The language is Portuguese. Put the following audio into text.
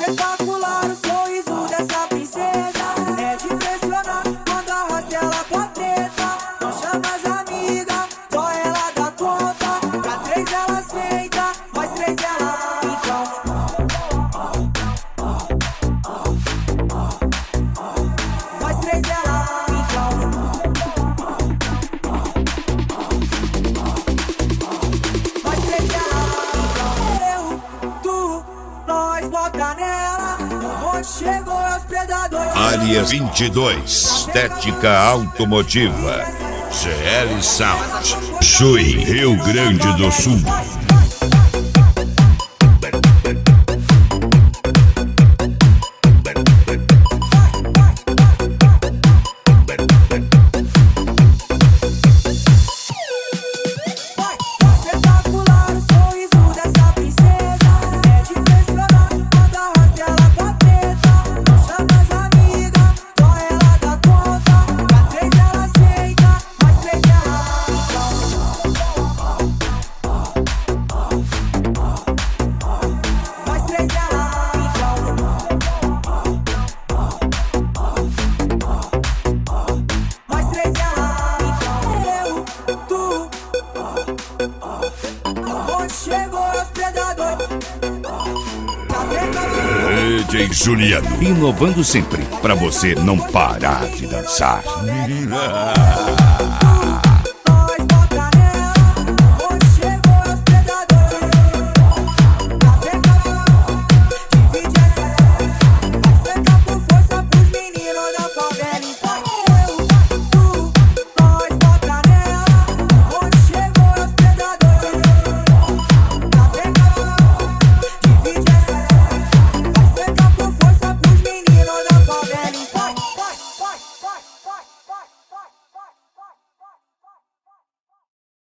espetacular o sorriso dessa princesa. É de impressionar quando arrasta ela pra treta. Não chama as amigas, só ela dá conta. Pra 3 ela aceita, mais 3 ela então. Mais 3 ela então. Mais 3 ela então. Eu, tu, nós bota nela. Onde chegou os predadores. Área 22, estética automotiva. GL Sound, Chuí, Rio Grande do Sul. Espetacular o sorriso dessa princesa. É de impressionar quando arrasta ela pra treta. Não chama as amigas, só ela dá conta. Pra 3 ela aceita, mais 3 ela então. Mais 3 ela então. Mais 3 ela então. Eu, tu, onde chegou os predadores. DJ Juliano, inovando sempre, pra você não parar de dançar.